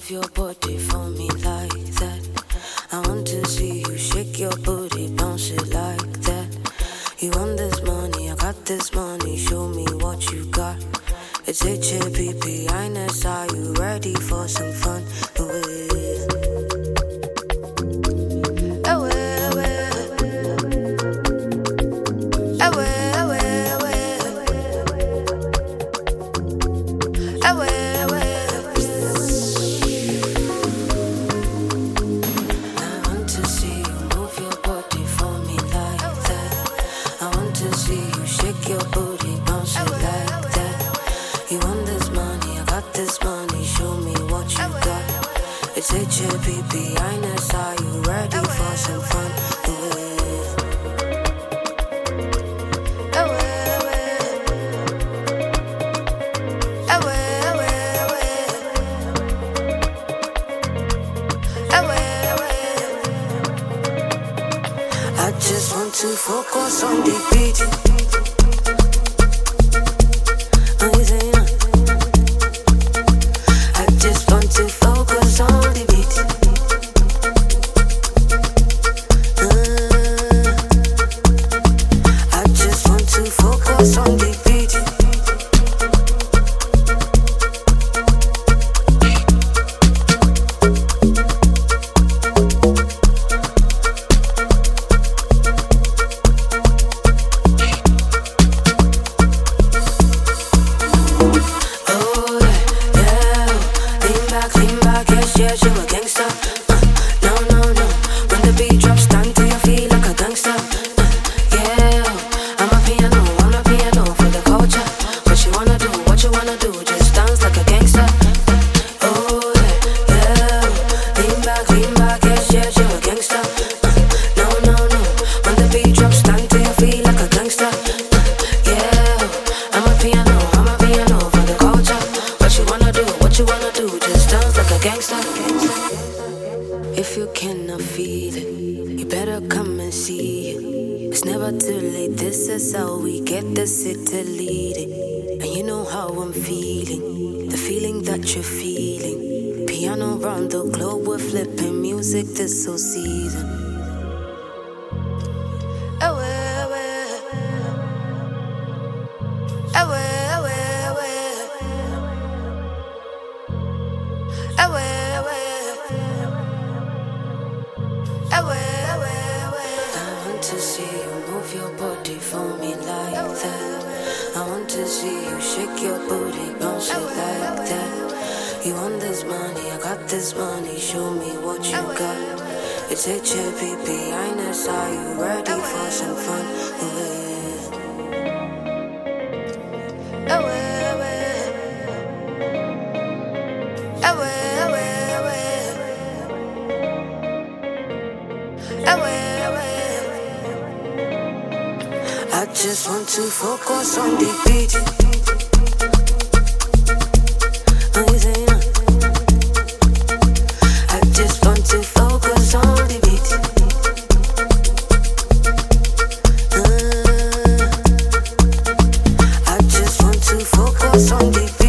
move your body for me like that. I want to see you shake your booty, bounce it like that. You want this money, I got this money, show me what you got. It's HAPP, Ines, are you ready for some fun? HAPP, Ines, are you ready for some fun? I just want to focus on the beat. I just want to focus on the beat. I just want to focus on the beat. Lean back, yes, yes, you a gangster. No, no, no. When the beat drops, stand to your feet like a gangster. Yeah, I'm a piano for the culture. What you wanna do, just dance like a gangster. Oh yeah, yeah. Lean back, yes, yes, you a gangster. No, no, no. When the beat drops, stand to your feet like a gangster. Yeah, I'm a piano for the culture. What you wanna do, just dance like a gangster. If you cannot feel it, you better come and see it. It's never too late, this is how we get the city leading. And you know how I'm feeling, the feeling that you're feeling. Piano round the globe, we're flipping music this whole season. I want to see you move your body for me like that. I want to see you shake your booty, bounce it like that. You want this money, I got this money, show me what you got. It's HAPP, Ines, are you ready for some fun? I just want to focus on the beat. I just want to focus on the beat. I just want to focus on the beat.